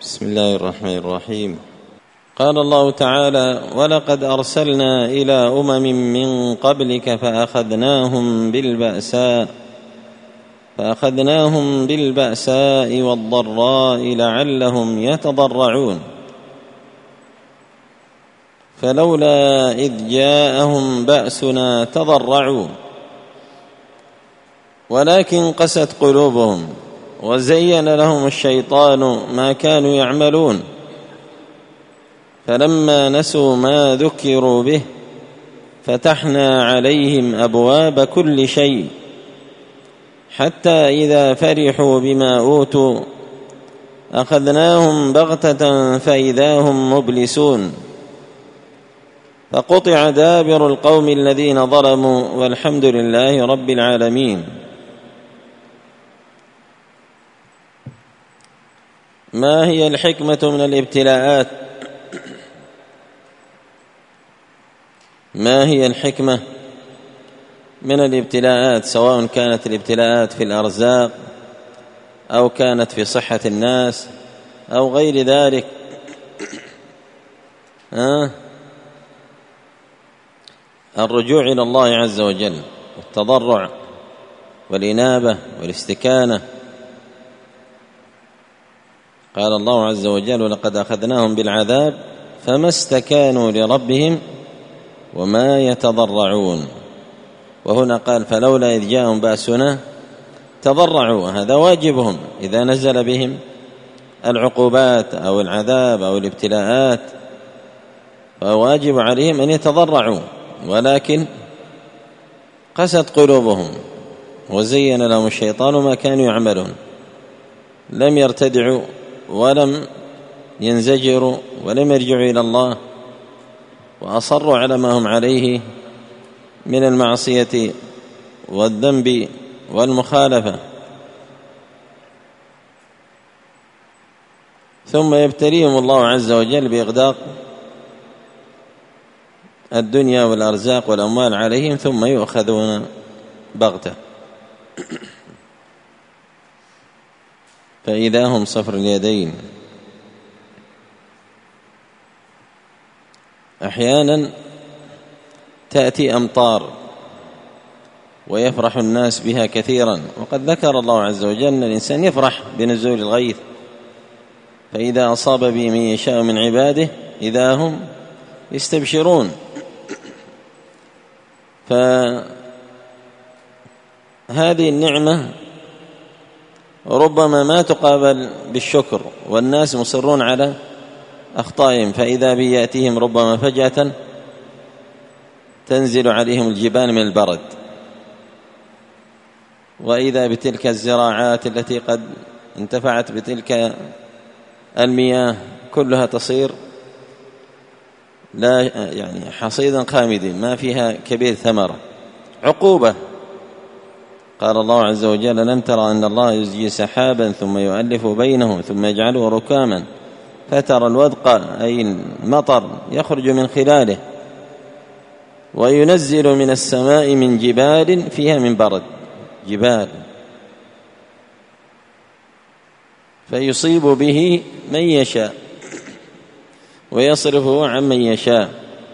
بسم الله الرحمن الرحيم. قال الله تعالى: ولقد أرسلنا إلى أمم من قبلك فأخذناهم بالبأساء والضراء لعلهم يتضرعون فلولا إذ جاءهم بأسنا تضرعوا ولكن قست قلوبهم وزين لهم الشيطان ما كانوا يعملون فلما نسوا ما ذكروا به فتحنا عليهم أبواب كل شيء حتى إذا فرحوا بما أوتوا أخذناهم بغتة فإذا هم مبلسون فقطع دابر القوم الذين ظلموا والحمد لله رب العالمين. ما هي الحكمة من الابتلاءات؟ ما هي الحكمة من الابتلاءات، سواء كانت الابتلاءات في الأرزاق أو كانت في صحة الناس أو غير ذلك؟ الرجوع إلى الله عز وجل والتضرع والإنابة والاستكانة. قال الله عز وجل: ولقد أخذناهم بالعذاب فما استكانوا لربهم وما يتضرعون. وهنا قال: فلولا إذ جاءهم بأسنا تضرعوا. هذا واجبهم إذا نزل بهم العقوبات أو العذاب أو الابتلاءات، فواجب عليهم أن يتضرعوا، ولكن قست قلوبهم وزين لهم الشيطان ما كانوا يعملون. لم يرتدعوا ولم ينزجروا ولم يرجعوا إلى الله، وأصروا على ما هم عليه من المعصية والذنب والمخالفة. ثم يبتليهم الله عز وجل بإغداق الدنيا والأرزاق والأموال عليهم، ثم يؤخذون بغتة فإذا هم صفر اليدين. أحيانا تأتي أمطار ويفرح الناس بها كثيرا، وقد ذكر الله عز وجل أن الإنسان يفرح بنزول الغيث، فإذا أصاب به من يشاء من عباده إذا هم يستبشرون. فهذه النعمة ربما ما تقابل بالشكر، والناس مصرون على أخطائهم، فإذا به يأتيهم ربما فجأة تنزل عليهم الجبال من البرد، وإذا بتلك الزراعات التي قد انتفعت بتلك المياه كلها تصير لا يعني حصيدا خامدا ما فيها كبير ثمرة. عقوبة. قال الله عز وجل: لم ترى أن الله يزجي سحابا ثم يؤلف بينه ثم يجعله ركاما فترى الودق أي المطر يخرج من خلاله وينزل من السماء من جبال فيها من برد، جبال، فيصيب به من يشاء ويصرفه عن من يشاء.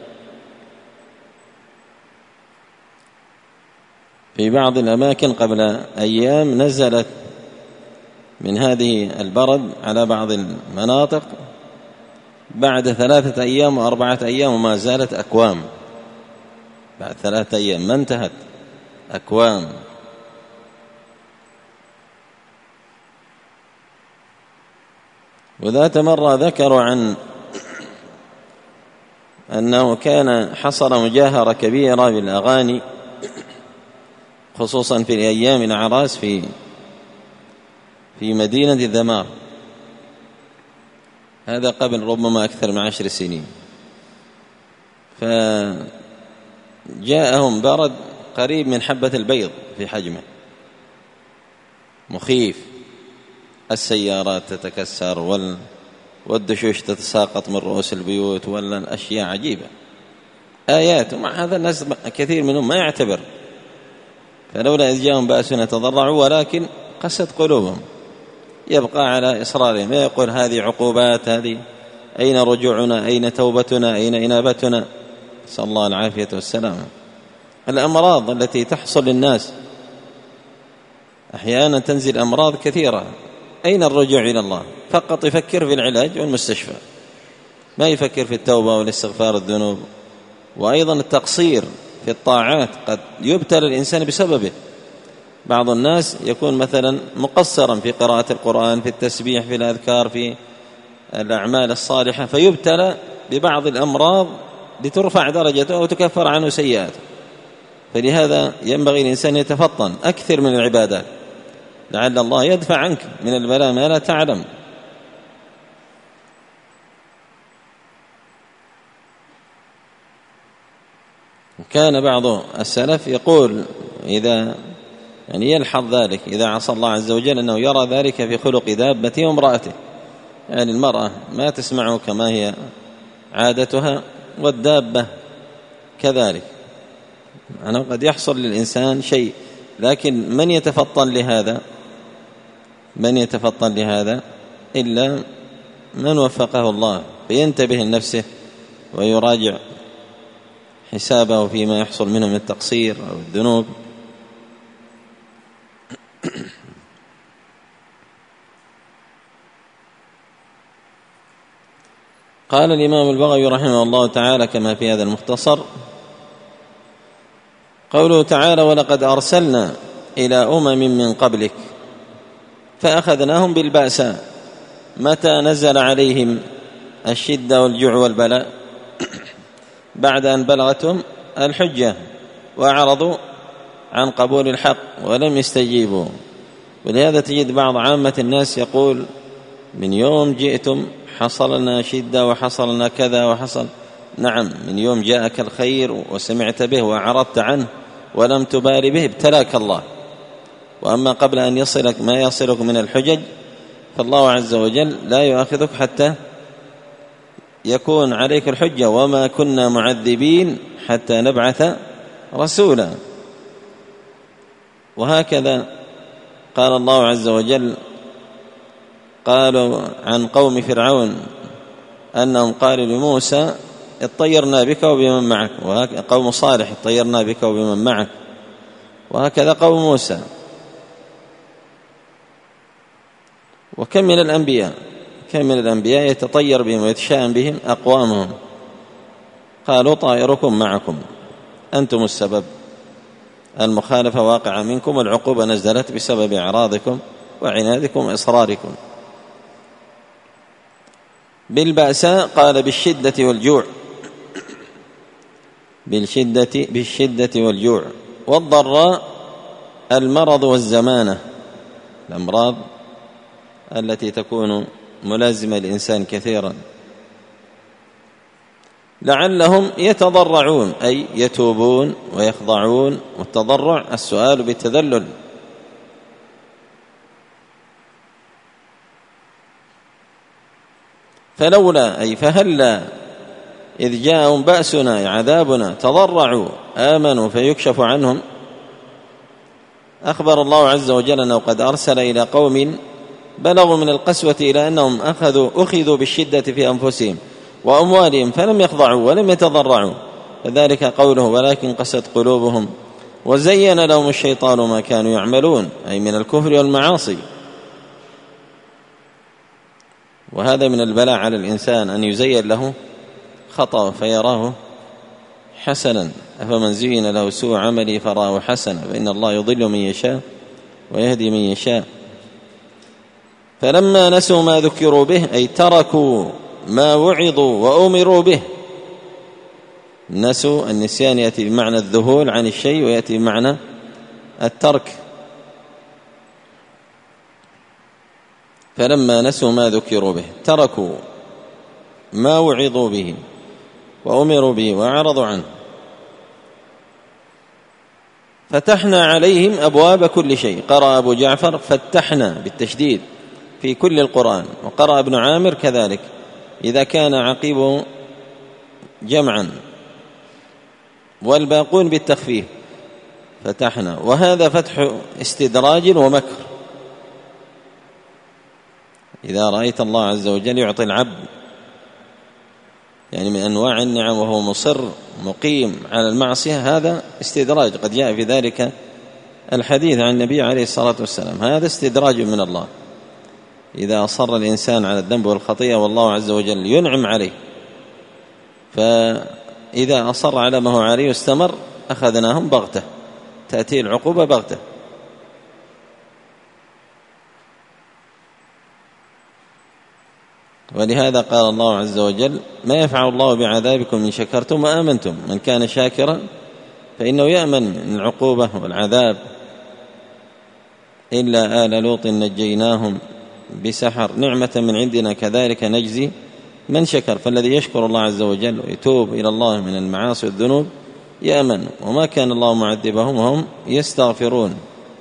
في بعض الأماكن قبل أيام نزلت من هذه البرد على بعض المناطق بعد 3 أيام و4 أيام وما زالت أكوام. بعد 3 أيام ما انتهت، أكوام. وذات مرة ذكروا عن أنه كان حصل مجاهرة كبيرة بالأغاني خصوصا في أيام الأعراس في مدينة الذمار. هذا قبل ربما أكثر من 10 سنين. فجاءهم برد قريب من حبة البيض في حجمه، مخيف. السيارات تتكسر والدشوش تتساقط من رؤوس البيوت والأشياء عجيبة، آيات. ومع هذا الناس كثير منهم ما يعتبر. فلولا إذ جاءهم بأسنا تضرعوا ولكن قست قلوبهم. يبقى على إصرارهم، يقول هذه عقوبات، هذه أين رجوعنا، أين توبتنا، أين إنابتنا؟ نسأل الله العافية والسلام. الأمراض التي تحصل للناس أحيانا تنزل أمراض كثيرة، أين الرجوع إلى الله؟ فقط يفكر في العلاج والمستشفى، ما يفكر في التوبة والاستغفار الذنوب. وأيضا التقصير في الطاعات قد يبتلى الإنسان بسببه. بعض الناس يكون مثلا مقصرا في قراءة القرآن، في التسبيح، في الأذكار، في الأعمال الصالحة، فيبتلى ببعض الأمراض لترفع درجته أو تكفر عنه سيئاته. فلهذا ينبغي الإنسان يتفطن أكثر من العبادات، لعل الله يدفع عنك من البلاء ما لا تعلم. كان بعض السلف يقول إذا يلحظ ذلك إذا عصى الله عز وجل أنه يرى ذلك في خلق دابته وامرأته، يعني المرأة ما تسمعه كما هي عادتها، والدابة كذلك. قد يحصل للإنسان شيء، لكن من يتفطن لهذا إلا من وفقه الله، فينتبه لنفسه ويراجع حسابه فيما يحصل منه من التقصير أو الذنوب. قال الإمام البغوي رحمه الله تعالى كما في هذا المختصر: قوله تعالى: ولقد أرسلنا إلى أمم من قبلك فأخذناهم بالبأساء. متى نزل عليهم الشدة والجوع والبلاء؟ بعد أن بلغتهم الحجة وأعرضوا عن قبول الحق ولم يستجيبوا. ولهذا تجد بعض عامة الناس يقول: من يوم جئتم حصل لنا شدة وحصل لنا كذا وحصل. نعم، من يوم جاءك الخير وسمعت به وأعرضت عنه ولم تبالي به ابتلاك الله. وأما قبل أن يصلك ما يصلك من الحجج فالله عز وجل لا يؤاخذك حتى يكون عليك الحجة، وما كنا معذبين حتى نبعث رسولا. وهكذا قال الله عز وجل: قالوا عن قوم فرعون أنهم قالوا لموسى: اطيرنا بك وبمن معك. قوم صالح: اطيرنا بك وبمن معك. وهكذا قوم موسى. وكم من الأنبياء يتطير بهم ويتشاءم بهم أقوامهم، قالوا: طائركم معكم، أنتم السبب، المخالفة واقعة منكم، والعقوبة نزلت بسبب إعراضكم وعنادكم وإصراركم. بالبأساء قال بالشدة والجوع، بالشدة والجوع. والضراء المرض والزمانة، الأمراض التي تكون ملازمة للإنسان كثيرا. لعلهم يتضرعون أي يتوبون ويخضعون، والتضرع السؤال بالتذلل. فلولا أي فهلا إذ جاءهم بأسنا عذابنا تضرعوا آمنوا فيكشف عنهم. أخبر الله عز وجل أنه قد أرسل إلى قوم بلغوا من القسوة إلى أنهم أخذوا بالشدة في أنفسهم وأموالهم فلم يخضعوا ولم يتضرعوا، فذلك قوله: ولكن قست قلوبهم وزين لهم الشيطان ما كانوا يعملون، أي من الكفر والمعاصي. وهذا من البلاء على الإنسان أن يزين له خطأ فيراه حسنا. أفمن زين له سوء عمله فراه حسنا، فإن الله يضل من يشاء ويهدي من يشاء. فلما نسوا ما ذكروا به أي تركوا ما وعظوا وأمروا به. نسوا، النسيان يأتي بمعنى الذهول عن الشيء ويأتي بمعنى الترك. فلما نسوا ما ذكروا به تركوا ما وعظوا به وأمروا به وأعرضوا عنه. فتحنا عليهم أبواب كل شيء. قرأ أبو جعفر فتحنا بالتشديد في كل القرآن، وقرأ ابن عامر كذلك إذا كان عقيبه جمعا، والباقون بالتخفيف فتحنا. وهذا فتح استدراج ومكر، إذا رأيت الله عز وجل يعطي العبد يعني من أنواع النعم وهو مصر مقيم على المعصية، هذا استدراج. قد جاء في ذلك الحديث عن النبي عليه الصلاة والسلام، هذا استدراج من الله. إذا أصر الإنسان على الذنب والخطيئة والله عز وجل ينعم عليه، فإذا أصر على ما هو عليه واستمر أخذناهم بغتة، تأتي العقوبة بغتة. ولهذا قال الله عز وجل: ما يفعل الله بعذابكم إن شكرتم وآمنتم، من كان شاكرا فإنه يأمن من العقوبة والعذاب. إلا آل لوط نجيناهم بسحر نعمة من عندنا كذلك نجزي من شكر. فالذي يشكر الله عز وجل ويتوب إلى الله من المعاصي والذنوب يأمن، وما كان الله معذبهم وهم يستغفرون.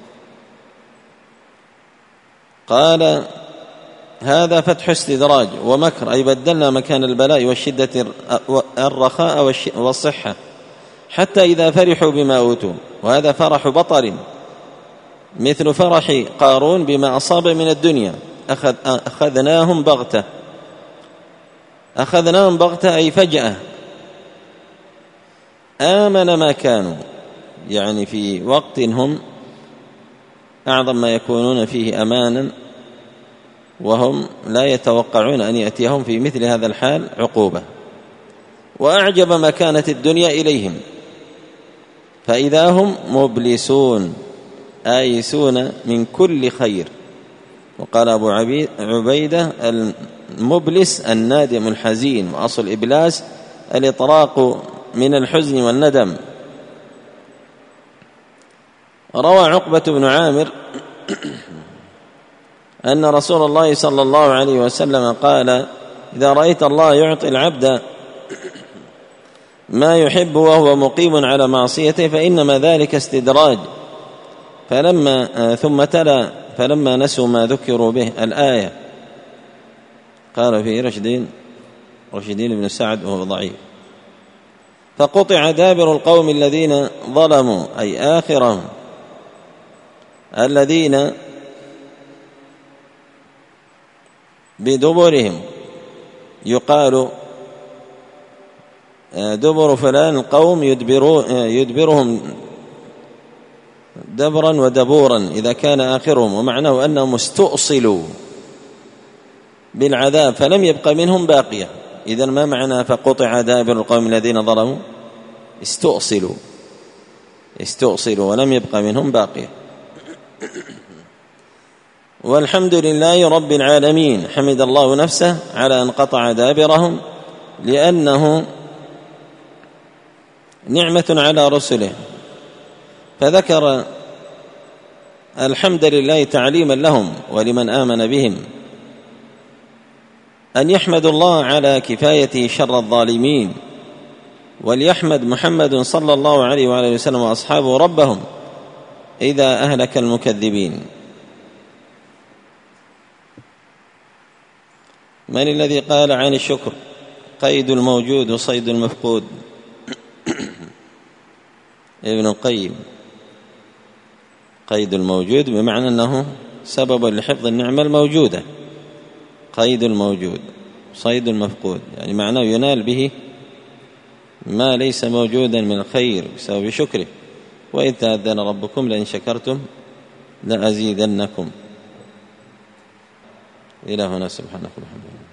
قال: هذا فتح استدراج ومكر، أي بدلنا مكان البلاء والشدة الرخاء والصحة حتى إذا فرحوا بما أوتوا، وهذا فرح بطر مثل فرح قارون بما أصاب من الدنيا. أخذناهم بغتة، أخذناهم بغتة أي فجأة. آمن ما كانوا، يعني في وقت هم أعظم ما يكونون فيه أمانا، وهم لا يتوقعون أن يأتيهم في مثل هذا الحال عقوبة. وأعجب ما كانت الدنيا إليهم فإذا هم مبلسون آيسون من كل خير. وقال أبو عبيدة: المبلس النادم الحزين، وأصل الإبلاس الإطراق من الحزن والندم. روى عقبة بن عامر أن رسول الله صلى الله عليه وسلم قال: إذا رأيت الله يعطي العبد ما يحب وهو مقيم على معصيته فإنما ذلك استدراج. ثم تلا: فلما نسوا ما ذكروا به الآية. قال فيه رشدين بن سعد وهو ضعيف: فقطع دابر القوم الذين ظلموا، أي آخرهم، الذين بدبرهم. يقال دبر فلان القوم يدبرهم دبرا ودبورا إذا كان آخرهم، ومعناه أنهم استؤصلوا بالعذاب فلم يبق منهم باقية. إذن ما معنى فقطع دابر القوم الذين ظلموا؟ استؤصلوا ولم يبق منهم باقية. والحمد لله رب العالمين، حمد الله نفسه على أن قطع دابرهم لأنه نعمة على رسله، فذكر الحمد لله تعليما لهم ولمن آمن بهم أن يحمدوا الله على كفايته شر الظالمين، وليحمد محمد صلى الله عليه وآله وسلم وأصحابه ربهم إذا أهلك المكذبين. من الذي قال عن الشكر قيد الموجود وصيد المفقود؟ ابن القيم. قيد الموجود بمعنى أنه سبب لحفظ النعمة الموجودة، قيد الموجود. صيد المفقود يعني معناه ينال به ما ليس موجودا من الخير بسبب شكره. وإذ تأذن ربكم لئن شكرتم لأزيدنكم. إلى هنا سبحانك اللهم وبحمدك.